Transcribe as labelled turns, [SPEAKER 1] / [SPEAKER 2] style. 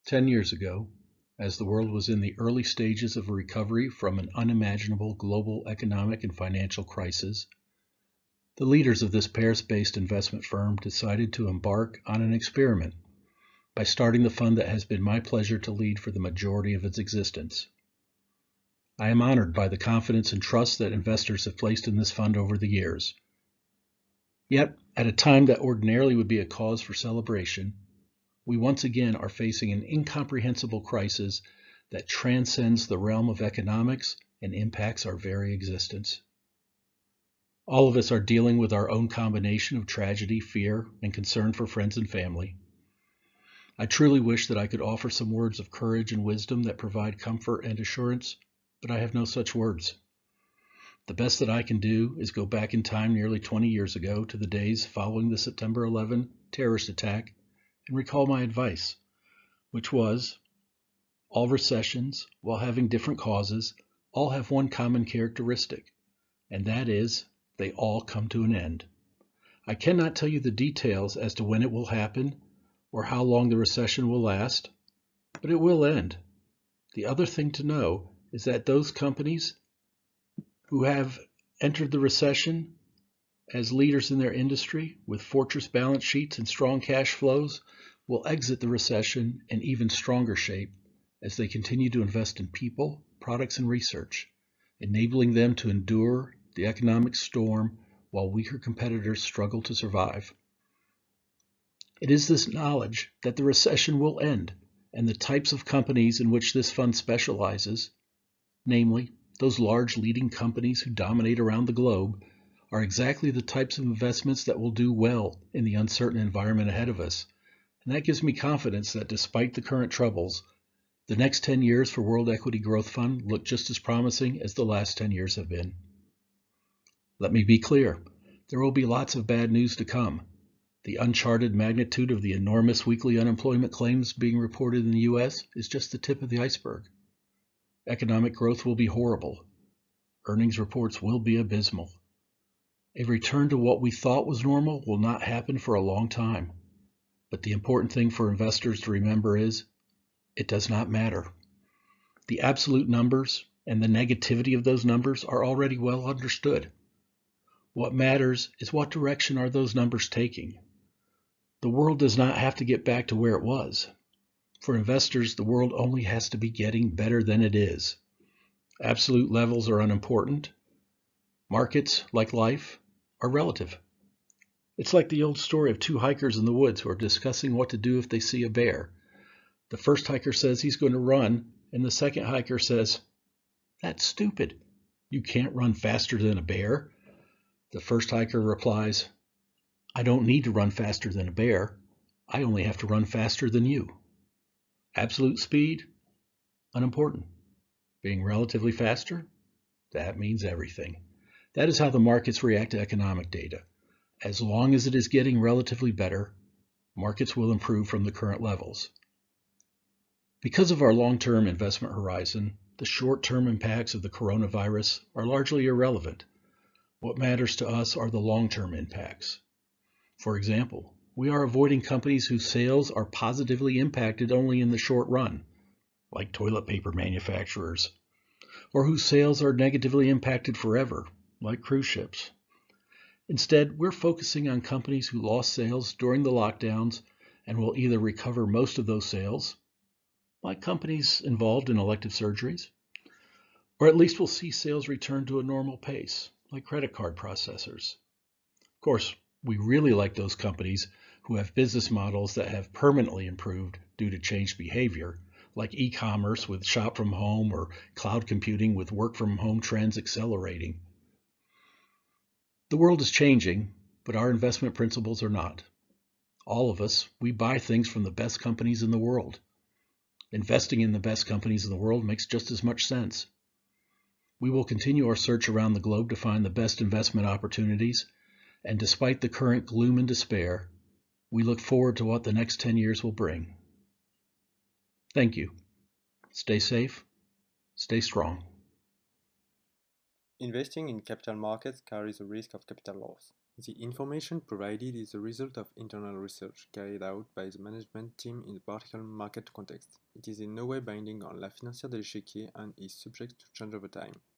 [SPEAKER 1] 10 years ago, as the world was in the early stages of a recovery from an unimaginable global economic and financial crisis, the leaders of this Paris-based investment firm decided to embark on an experiment by starting the fund that has been my pleasure to lead for the majority of its existence. I am honored by the confidence and trust that investors have placed in this fund over the years. Yet, at a time that ordinarily would be a cause for celebration, we once again are facing an incomprehensible crisis that transcends the realm of economics and impacts our very existence. All of us are dealing with our own combination of tragedy, fear, and concern for friends and family. I truly wish that I could offer some words of courage and wisdom that provide comfort and assurance, but I have no such words. The best that I can do is go back in time nearly 20 years ago to the days following the September 11 terrorist attack and recall my advice, which was, all recessions, while having different causes, all have one common characteristic, and that is, they all come to an end. I cannot tell you the details as to when it will happen or how long the recession will last, but it will end. The other thing to know is that those companies who have entered the recession as leaders in their industry with fortress balance sheets and strong cash flows will exit the recession in even stronger shape as they continue to invest in people, products, and research, enabling them to endure the economic storm while weaker competitors struggle to survive. It is this knowledge that the recession will end and the types of companies in which this fund specializes, namely those large leading companies who dominate around the globe, are exactly the types of investments that will do well in the uncertain environment ahead of us. And that gives me confidence that despite the current troubles, the next 10 years for World Equity Growth Fund look just as promising as the last 10 years have been. Let me be clear, there will be lots of bad news to come. The uncharted magnitude of the enormous weekly unemployment claims being reported in the U.S. is just the tip of the iceberg. Economic growth will be horrible. Earnings reports will be abysmal. A return to what we thought was normal will not happen for a long time. But the important thing for investors to remember is, it does not matter. The absolute numbers and the negativity of those numbers are already well understood. What matters is what direction are those numbers taking. The world does not have to get back to where it was. For investors, the world only has to be getting better than it is. Absolute levels are unimportant. Markets, like life, are relative. It's like the old story of two hikers in the woods who are discussing what to do if they see a bear. The first hiker says he's going to run, and the second hiker says, "That's stupid. You can't run faster than a bear." The first hiker replies, "I don't need to run faster than a bear. I only have to run faster than you." Absolute speed, unimportant. Being relatively faster, that means everything. That is how the markets react to economic data. As long as it is getting relatively better, markets will improve from the current levels. Because of our long-term investment horizon, the short-term impacts of the coronavirus are largely irrelevant. What matters to us are the long-term impacts. For example, we are avoiding companies whose sales are positively impacted only in the short run, like toilet paper manufacturers, or whose sales are negatively impacted forever, like cruise ships. Instead, we're focusing on companies who lost sales during the lockdowns and will either recover most of those sales, like companies involved in elective surgeries, or at least will see sales return to a normal pace, like credit card processors. Of course, we really like those companies who have business models that have permanently improved due to changed behavior, like e-commerce with shop from home or cloud computing with work from home trends accelerating. The world is changing, but our investment principles are not. All of us, we buy things from the best companies in the world. Investing in the best companies in the world makes just as much sense. We will continue our search around the globe to find the best investment opportunities, and despite the current gloom and despair, we look forward to what the next 10 years will bring. Thank you. Stay safe, stay strong.
[SPEAKER 2] Investing in capital markets carries a risk of capital loss. The information provided is the result of internal research carried out by the management team in a particular market context. It is in no way binding on La Financière de l'Échiquier and is subject to change over time.